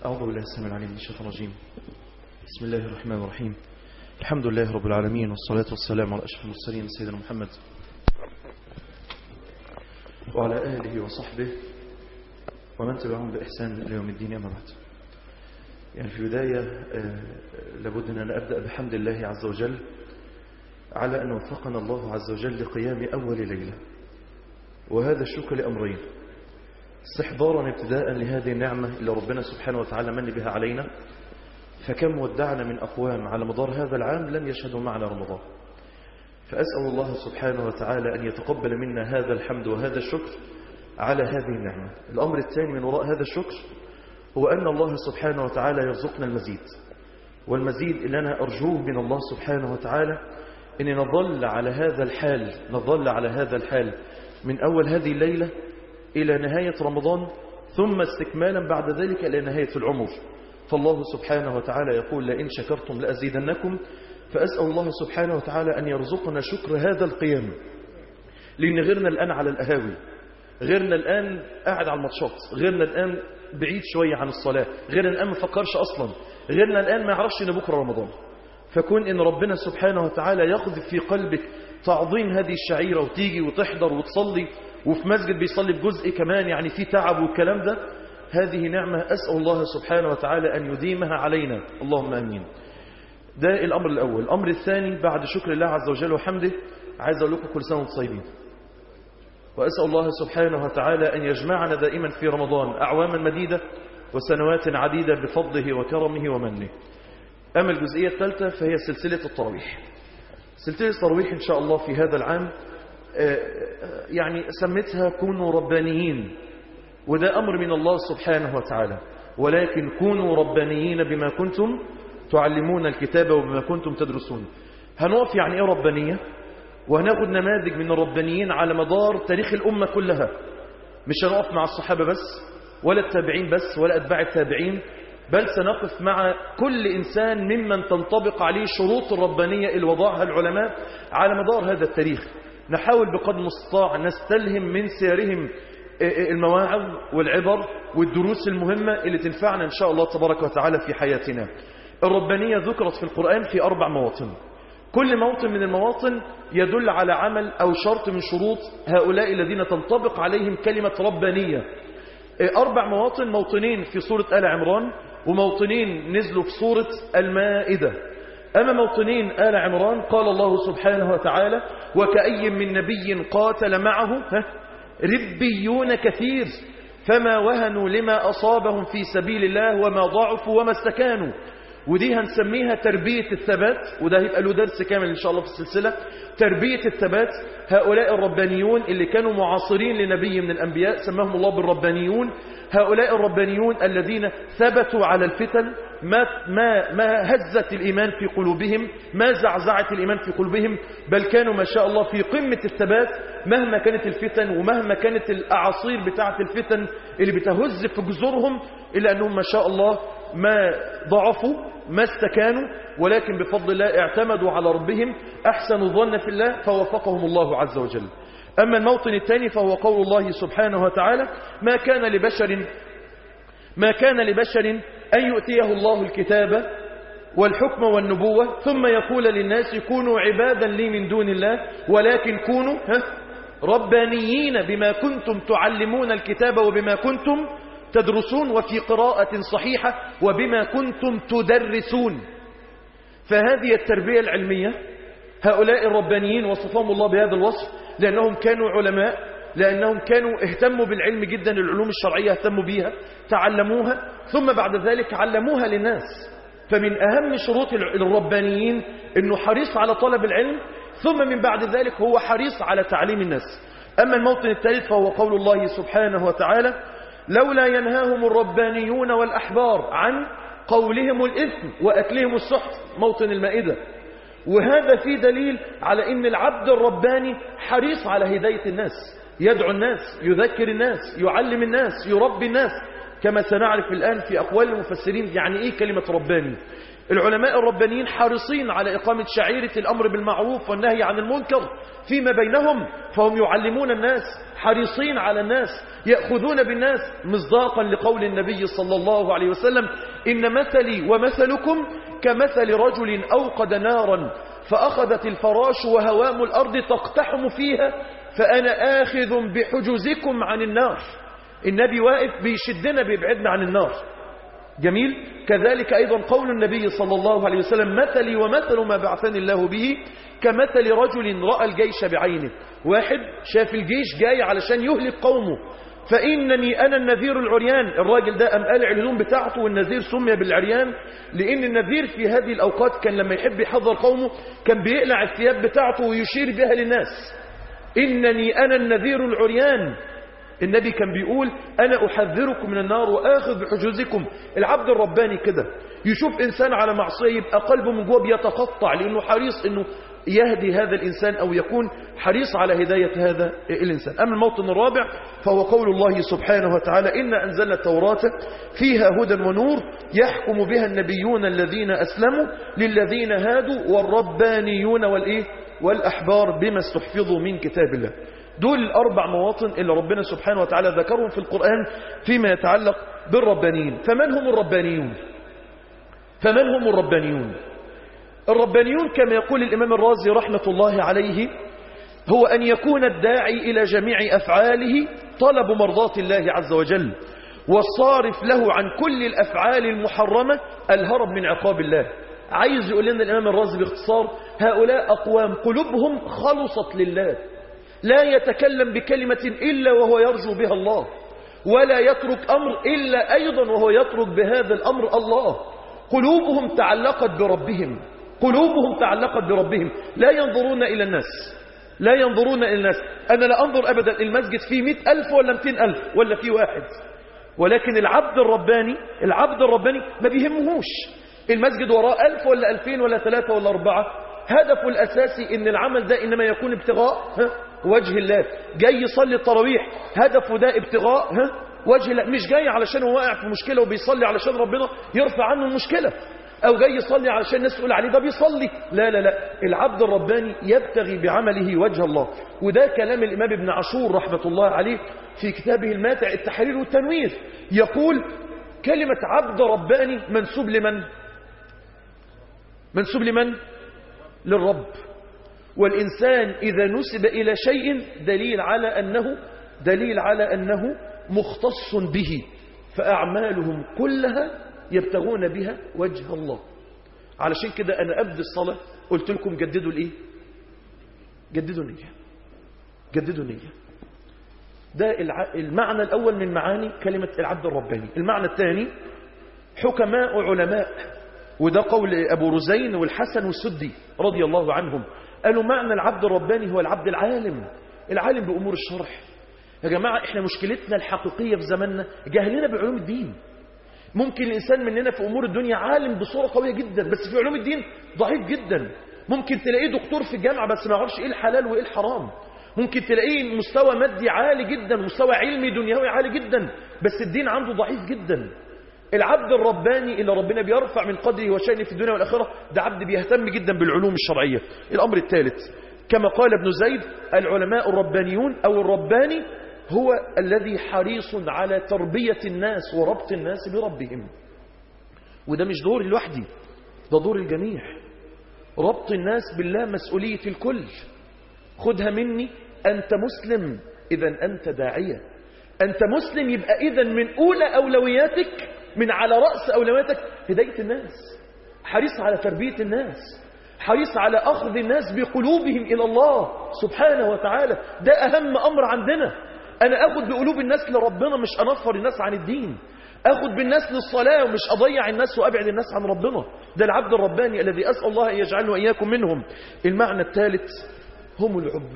أعوذ بالله السميع العليم من الشيطان الرجيم. بسم الله الرحمن الرحيم. الحمد لله رب العالمين، والصلاة والسلام على أشرف المرسلين سيدنا محمد وعلى آله وصحبه ومن تبعهم بإحسان إلى يوم الدين. أما بعد، يعني في البداية لابد أن أبدأ بحمد الله عز وجل على أن وفقنا الله عز وجل لقيام أول ليلة، وهذا الشكر لأمرين: استحضارا ابتداء لهذه النعمة اللي ربنا سبحانه وتعالى من بها علينا، فكم ودعنا من أقوام على مدار هذا العام لم يشهدوا معنا رمضان، فأسأل الله سبحانه وتعالى أن يتقبل منا هذا الحمد وهذا الشكر على هذه النعمة. الأمر الثاني من وراء هذا الشكر هو أن الله سبحانه وتعالى يرزقنا المزيد، والمزيد اللي أنا أرجوه من الله سبحانه وتعالى أن نظل على هذا الحال من أول هذه الليلة إلى نهاية رمضان، ثم استكمالا بعد ذلك إلى نهاية العمر. فالله سبحانه وتعالى يقول: لئن شكرتم لأزيدنكم. فأسأل الله سبحانه وتعالى أن يرزقنا شكر هذا القيام، لأن غيرنا الآن على الأهاوي، غيرنا الآن قاعد على الماتشات، غيرنا الآن بعيد شوية عن الصلاة، غيرنا الآن ما فكرش أصلا، غيرنا الآن ما يعرفش إن بكرة رمضان. فكون إن ربنا سبحانه وتعالى يقذف في قلبك تعظيم هذه الشعيرة وتيجي وتحضر وتصلي، وفي مسجد بيصلي بجزء كمان، يعني في تعب والكلام ده، هذه نعمة أسأل الله سبحانه وتعالى أن يديمها علينا، اللهم آمين. ده الأمر الأول. الأمر الثاني بعد شكر الله عز وجل وحمده، عايز أقول لكم كل سنة وانتم طيبين، وأسأل الله سبحانه وتعالى أن يجمعنا دائما في رمضان أعواما مديدة وسنوات عديدة بفضله وكرمه ومنه. أما الجزئية الثالثة فهي سلسلة التراويح. سلسلة التراويح إن شاء الله في هذا العام يعني سميتها كونوا ربانيين، وده أمر من الله سبحانه وتعالى، ولكن كونوا ربانيين بما كنتم تعلمون الكتاب وبما كنتم تدرسون. هنقف يعني إيه ربانية، وهناخد نماذج من الربانيين على مدار تاريخ الأمة كلها. مش هنقف مع الصحابة بس ولا التابعين بس ولا أتباع التابعين، بل سنقف مع كل إنسان ممن تنطبق عليه شروط الربانية اللي وضعها العلماء على مدار هذا التاريخ. نحاول بقدر المستطاع نستلهم من سيرهم المواعظ والعبر والدروس المهمة اللي تنفعنا إن شاء الله تبارك وتعالى في حياتنا. الربانية ذكرت في القرآن في 4 مواطن، كل موطن من المواطن يدل على عمل أو شرط من شروط هؤلاء الذين تنطبق عليهم كلمة ربانية. 4 مواطن، موطنين في سورة آل عمران، وموطنين نزلوا في سورة المائدة. أما موطنين آل عمران قال الله سبحانه وتعالى: وكأي من نبي قاتل معه ربيون كثير فما وهنوا لما أصابهم في سبيل الله وما ضعفوا وما استكانوا. ودي هنسميها تربية الثبات، وده هيبقى له درس كامل إن شاء الله في السلسلة. تربية الثبات، هؤلاء الربانيون اللي كانوا معاصرين لنبي من الأنبياء سماهم الله بالربانيون. هؤلاء الربانيون الذين ثبتوا على الفتن، ما هزت الإيمان في قلوبهم، ما زعزعت الإيمان في قلوبهم، بل كانوا ما شاء الله في قمة الثبات مهما كانت الفتن ومهما كانت الأعاصير بتاعة الفتن اللي بتهز في جذورهم، إلا أنهم ما شاء الله ما ضعفوا ما استكانوا، ولكن بفضل الله اعتمدوا على ربهم، أحسنوا الظن في الله فوفقهم الله عز وجل. أما الموطن الثاني فهو قول الله سبحانه وتعالى: ما كان لبشر أن يؤتيه الله الكتاب والحكم والنبوة ثم يقول للناس كونوا عبادا لي من دون الله ولكن كونوا ربانيين بما كنتم تعلمون الكتاب وبما كنتم تدرسون، وفي قراءة صحيحة وبما كنتم تدرسون. فهذه التربية العلمية، هؤلاء الربانيين وصفهم الله بهذا الوصف لأنهم كانوا علماء، لأنهم كانوا اهتموا بالعلم جدا، العلوم الشرعية اهتموا بها، تعلموها، ثم بعد ذلك علموها للناس. فمن أهم شروط الربانيين أنه حريص على طلب العلم، ثم من بعد ذلك هو حريص على تعليم الناس. أما الموطن الثالث فهو قول الله سبحانه وتعالى: لولا ينهاهم الربانيون والأحبار عن قولهم الإثم وأكلهم السحت. موطن المائدة. وهذا فيه دليل على أن العبد الرباني حريص على هداية الناس، يدعو الناس، يذكر الناس، يعلم الناس، يربي الناس، كما سنعرف الآن في أقوال المفسرين يعني إيه كلمة رباني. العلماء الربانيين حريصين على إقامة شعيرة الأمر بالمعروف والنهي عن المنكر فيما بينهم، فهم يعلمون الناس، حريصين على الناس، يأخذون بالناس، مصداقا لقول النبي صلى الله عليه وسلم: إن مثلي ومثلكم كمثل رجل أوقد نارا فأخذت الفراش وهوام الأرض تقتحم فيها فأنا آخذ بحجزكم عن النار. النبي واقف بيشدنا بيبعدنا عن النار. جميل. كذلك أيضا قول النبي صلى الله عليه وسلم: مثلي ومثل ما بعثني الله به كمثل رجل رأى الجيش بعينه. واحد شاف الجيش جاي علشان يهلك قومه، فإنني أنا النذير العريان. الراجل ده قام قالع الهدوم بتاعته، والنذير سمي بالعريان لأن النذير في هذه الأوقات كان لما يحب يحذر قومه كان بيقلع الثياب بتاعته ويشير بها للناس: إنني أنا النذير العريان. النبي كان بيقول: أنا أحذركم من النار وآخذ بحجوزكم. العبد الرباني كده يشوف إنسان على معصية يبقى قلبه من جوه بيتقطع، لأنه حريص أنه يهدي هذا الإنسان أو يكون حريص على هداية هذا الإنسان. أما الموطن الرابع فهو قول الله سبحانه وتعالى: إنا أنزلنا التوراة فيها هدى ونور يحكم بها النبيون الذين أسلموا للذين هادوا والربانيون والأحبار بما استحفظوا من كتاب الله. دول الأربع مواطن اللي ربنا سبحانه وتعالى ذكرهم في القرآن فيما يتعلق بالربانيين. فمن هم الربانيون؟ الربانيون كما يقول الإمام الرازي رحمة الله عليه هو أن يكون الداعي إلى جميع أفعاله طلب مرضاة الله عز وجل، والصارف له عن كل الأفعال المحرمة الهرب من عقاب الله. عايز يقول لنا الإمام الرازي باختصار: هؤلاء أقوام قلوبهم خلصت لله، لا يتكلم بكلمة إلا وهو يرجو بها الله، ولا يترك أمر إلا أيضا وهو يترك بهذا الأمر الله. قلوبهم تعلقت بربهم، لا ينظرون إلى الناس. أنا لا أنظر أبدا المسجد فيه 100,000 ولا 200,000 ولا فيه واحد، ولكن العبد الرباني ما بيهمهوش المسجد وراه 1000 ولا 2000 ولا 3 ولا 4. هدفه الأساسي إن العمل ده إنما يكون ابتغاء وجه الله. جاي يصلي التراويح هدفه ده ابتغاء وجه الله، مش جاي علشان هو واقع في مشكلة وبيصلي علشان ربنا يرفع عنه المشكلة، أو جاي يصلي علشان الناس تقول عليه ده بيصلي. لا، العبد الرباني يبتغي بعمله وجه الله. وده كلام الإمام ابن عاشور رحمة الله عليه في كتابه الماتع التحرير والتنوير، يقول: كلمة عبد رباني منسوب لمن؟ للرب. والإنسان إذا نسب إلى شيء دليل على أنه مختص به، فأعمالهم كلها يبتغون بها وجه الله. علشان كده أنا أبدأ الصلاة قلت لكم جددوا النية. ده المعنى الأول من معاني كلمة العبد الرباني. المعنى الثاني حكماء علماء، وده قول أبو رزين والحسن والسدي رضي الله عنهم، قالوا معنى العبد الرباني هو العبد العالم بأمور الشرع. يا جماعة احنا مشكلتنا الحقيقية في زماننا جهلنا بعلوم الدين. ممكن الإنسان مننا في أمور الدنيا عالم بصورة قوية جدا، بس في علوم الدين ضعيف جدا. ممكن تلاقيه دكتور في الجامعة بس ما يعرفش ايه الحلال وايه الحرام. ممكن تلاقيه مستوى مادي عالي جدا، مستوى علمي دنيوي عالي جدا، بس الدين عنده ضعيف جدا. العبد الرباني اللي ربنا بيرفع من قدره وشأنه في الدنيا والآخرة ده عبد بيهتم جدا بالعلوم الشرعية. الأمر الثالث كما قال ابن زيد: العلماء الربانيون أو الرباني هو الذي حريص على تربية الناس وربط الناس بربهم. وده مش دور لوحدي، ده دور الجميع. ربط الناس بالله مسؤولية الكل. خدها مني، أنت مسلم إذا أنت داعية. أنت مسلم يبقى إذا من أولى أولوياتك، من على رأس أولوياتك هداية الناس، حريص على تربية الناس، حريص على أخذ الناس بقلوبهم إلى الله سبحانه وتعالى. ده أهم أمر عندنا. أنا أخذ بقلوب الناس لربنا، مش أنفر الناس عن الدين. أخذ بالناس للصلاة ومش أضيع الناس وأبعد الناس عن ربنا. ده العبد الرباني الذي أسأل الله أن يجعلنا وإياكم منهم. المعنى الثالث هم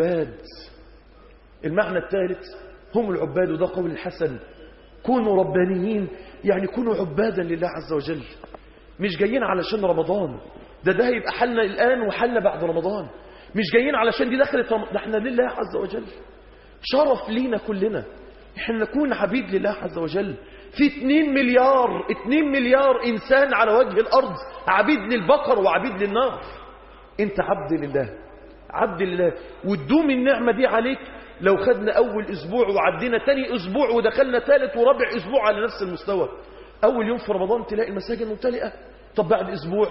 العباد. وده قول الحسن: كونوا ربانيين، يعني كونوا عبادا لله عز وجل. مش جايين علشان رمضان، ده هيبقى حالنا الآن وحالنا بعد رمضان. مش جايين علشان دي دخلت رمضان، ده احنا لله عز وجل. شرف لينا كلنا احنا نكون عبيد لله عز وجل. في 2 مليار إنسان على وجه الأرض عبيد للبقر وعبيد للنار. أنت عبد لله، عبد لله، وتدوم النعمة دي عليك. لو خدنا أول أسبوع وعدينا تاني أسبوع ودخلنا ثالث ورابع أسبوع على نفس المستوى، أول يوم في رمضان تلاقي المساجد ممتلئة، طب بعد أسبوع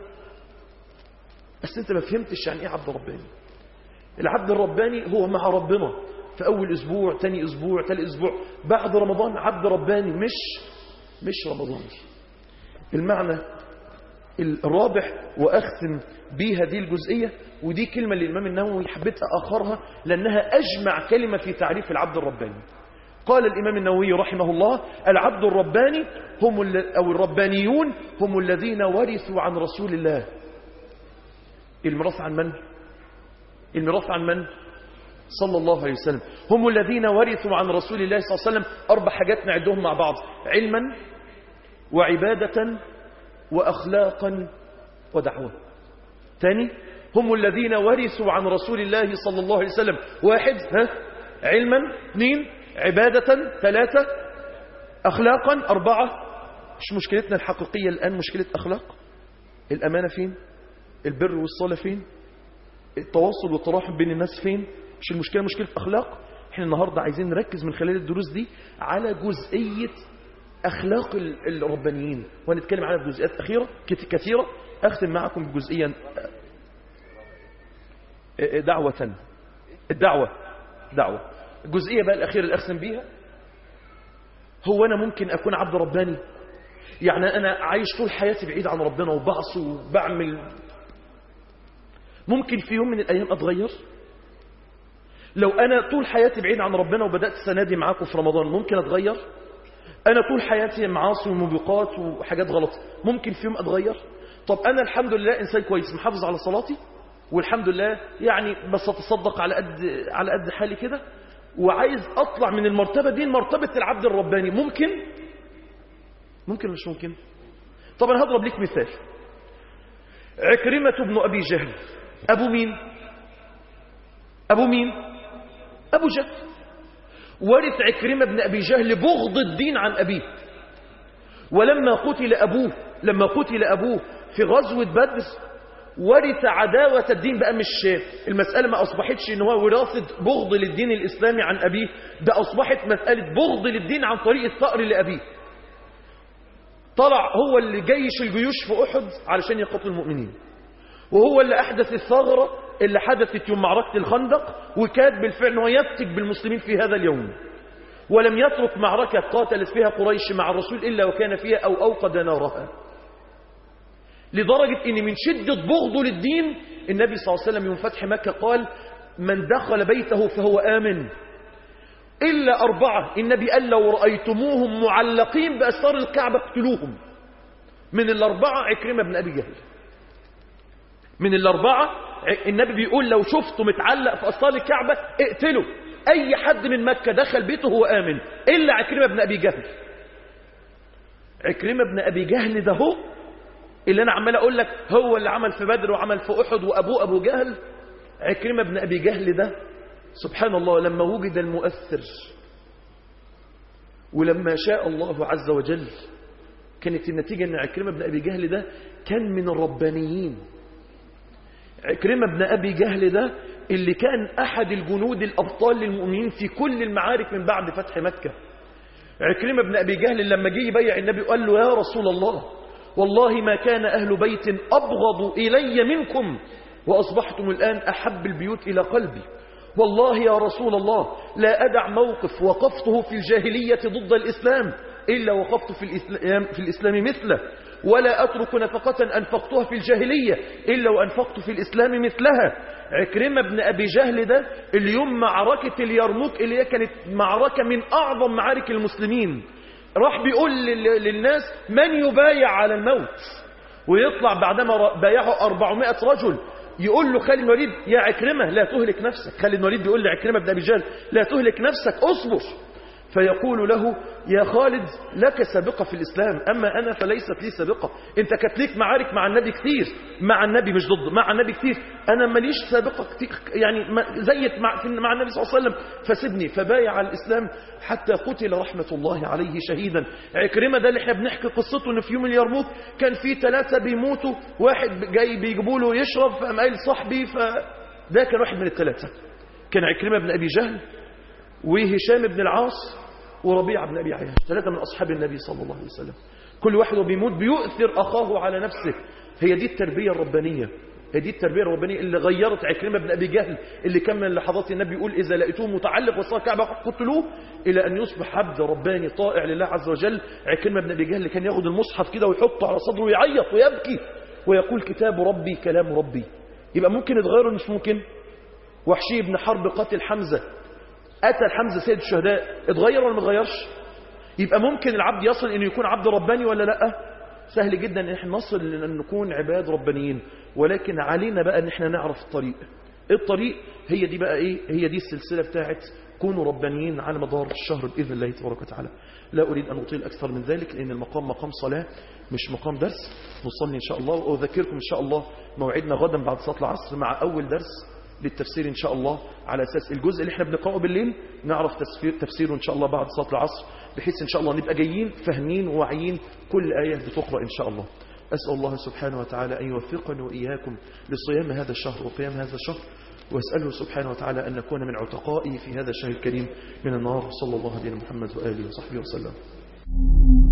بس أنت ما فهمتش يعني إيه عبد رباني. العبد الرباني هو مع ربنا في أول أسبوع، تاني أسبوع، تالي أسبوع. بعد رمضان عبد رباني مش رمضاني. المعنى الرابع وأختم بها دي الجزئية، ودي كلمة للإمام النووي حبيت أخرها لأنها أجمع كلمة في تعريف العبد الرباني. قال الإمام النووي رحمه الله: العبد الرباني أو الربانيون هم الذين ورثوا عن رسول الله. الميراث عن من؟ الميراث عن من؟ صلى الله عليه وسلم. هم الذين ورثوا عن رسول الله صلى الله عليه وسلم 4 حاجات نعدهم مع بعض: علما وعبادة وأخلاقا ودعوة. ثاني: هم الذين ورثوا عن رسول الله صلى الله عليه وسلم 1 علما، 2 عبادة، 3 أخلاقا، 4 مش مشكلتنا الحقيقية الآن مشكلة أخلاق؟ الأمانة فين؟ البر والصلة فين؟ التواصل والتراحم بين الناس فين؟ مش المشكلة مشكلة أخلاق؟ احنا النهاردة عايزين نركز من خلال الدروس دي على جزئية أخلاق الربانيين، ونتكلم عليها بجزئيات أخيرة كثيرة. أختم معكم بجزئية دعوة. الجزئية بقى الأخيرة اللي أختم بيها: هو أنا ممكن أكون عبد رباني؟ يعني أنا عايش طول حياتي بعيد عن ربنا وبعصي وبعمل، ممكن في يوم من الأيام أتغير؟ لو أنا طول حياتي بعيد عن ربنا وبدأت السنة دي معاكم في رمضان، ممكن أتغير؟ أنا طول حياتي معاصي وموبقات وحاجات غلط، ممكن في يوم أتغير؟ طب أنا الحمد لله إنسان كويس محافظ على صلاتي، والحمد لله يعني بس أتصدق على قد حالي كده، وعايز أطلع من المرتبة دي مرتبة العبد الرباني، ممكن مش ممكن؟ طب أنا هضرب لك مثال. عكرمة بن أبي جهل أبو مين؟ أبو جهل. ورث عكرمة بن أبي جهل بغض الدين عن أبيه، ولما قتل أبوه في غزوة بدر ورث عداوة الدين. بقى مش المسألة ما أصبحتش إن هو وراثة بغض للدين الإسلامي عن أبيه، ده أصبحت مسألة بغض للدين عن طريق الثأر لأبيه. طلع هو اللي جيش الجيوش في أحد علشان يقتل المؤمنين، وهو اللي أحدث الثغرة اللي حدثت يوم معركة الخندق، وكاد بالفعل هو يفتك بالمسلمين في هذا اليوم، ولم يترك معركة قاتلت فيها قريش مع الرسول إلا وكان فيها أو أوقد نارها. لدرجة أن من شدة بغضه للدين النبي صلى الله عليه وسلم يوم فتح مكة قال: من دخل بيته فهو آمن إلا 4. النبي قال: لو رأيتموهم معلقين بأستار الكعبة اقتلوهم. من 4 عكرمة بن أبي جهل. من 4 النبي بيقول: لو شفته متعلق في أستار الكعبة اقتله. أي حد من مكة دخل بيته هو آمن إلا عكرمة بن أبي جهل. عكرمة بن أبي جهل ده هو اللي أنا عمال أقول لك هو اللي عمل في بدر وعمل في أحد، وأبوه أبو جهل. عكرمة بن أبي جهل ده سبحان الله لما وجد المؤثر، ولما شاء الله عز وجل، كانت النتيجة أن عكرمة بن أبي جهل ده كان من الربانيين. عكرمة بن أبي جهل ده اللي كان أحد الجنود الأبطال للمؤمنين في كل المعارك من بعد فتح مكة. عكرمة بن أبي جهل لما جه يبيع النبي قال له: يا رسول الله، والله ما كان أهل بيت أبغض إلي منكم، وأصبحتم الآن أحب البيوت إلى قلبي. والله يا رسول الله لا أدع موقف وقفته في الجاهلية ضد الإسلام إلا وقفت في الإسلام مثله، ولا أترك نفقة أنفقتها في الجاهلية إلا وأنفقت في الإسلام مثلها. عكرمة بن أبي جهل ده اليوم معركة اليرموك اللي هي كانت معركة من أعظم معارك المسلمين، راح بيقول للناس: من يبايع على الموت؟ ويطلع بعدما بايعه 400 رجل يقول له خالد بن الوليد: يا عكرمة لا تهلك نفسك. خالد بن الوليد بيقول لعكرمة بن أبي جهل: لا تهلك نفسك، أصبر، فيقول له يا خالد لك سابقة في الإسلام، أما أنا فليست لي سابقة. أنت كانت ليك معارك مع النبي كتير، مع النبي مش ضد، مع النبي كتير، أنا ماليش سابقة كتير يعني زيت مع النبي صلى الله عليه وسلم، فسيبني. فبايع على الإسلام حتى قتل رحمة الله عليه شهيدا. عكرمة ده اللي احنا بنحكي قصته إن في يوم اليرموك كان في 3 بيموتوا، واحد جاي بيجيبوا له يشرب فقام قايل صاحبي، فده كان واحد من ال3. كان عكرمة بن أبي جهل وهشام بن العاص وربيعة بن أبي عياش، 3 من أصحاب النبي صلى الله عليه وسلم. كل واحد وبيموت بيؤثر أخاه على نفسه. هي دي التربية الربانية، هي دي التربية الربانية اللي غيرت عكرمة بن أبي جهل، اللي كان من لحظات النبي يقول إذا لقيتوه متعلق وصار كعبة قتلوه، إلى أن يصبح عبد رباني طائع لله عز وجل. عكرمة بن أبي جهل اللي كان ياخد المصحف كده ويحطه على صدره ويعيط ويبكي ويقول كتاب ربي كلام ربي. يبقى ممكن يتغير ولا مش ممكن؟ وحشي بن حرب قاتل حمزة، قتل حمزة سيد الشهداء، اتغير ولا ما اتغيرش؟ يبقى ممكن العبد يصل انه يكون عبد رباني ولا لا؟ سهل جدا ان احنا نصل لان نكون عباد ربانيين، ولكن علينا بقى ان احنا نعرف الطريق. الطريق هي دي بقى ايه؟ هي دي السلسلة بتاعت كونوا ربانيين على مدار الشهر بإذن الله تبارك وتعالى. لا أريد أن أطيل أكثر من ذلك لأن المقام مقام صلاة مش مقام درس. نصلي إن شاء الله، وأذكركم إن شاء الله موعدنا غدا بعد صلاة العصر مع أول درس للتفسير إن شاء الله، على أساس الجزء اللي احنا بنقرأه بالليل نعرف تفسيره إن شاء الله بعد صلاة العصر، بحيث إن شاء الله نبقى جايين فاهمين وواعيين كل آية بتقرأ إن شاء الله. أسأل الله سبحانه وتعالى أن يوفقنا وإياكم لصيام هذا الشهر وقيام هذا الشهر، وأسأله سبحانه وتعالى أن نكون من عتقائه في هذا الشهر الكريم من النار. صلى الله عليه محمد وآله وصحبه وسلم.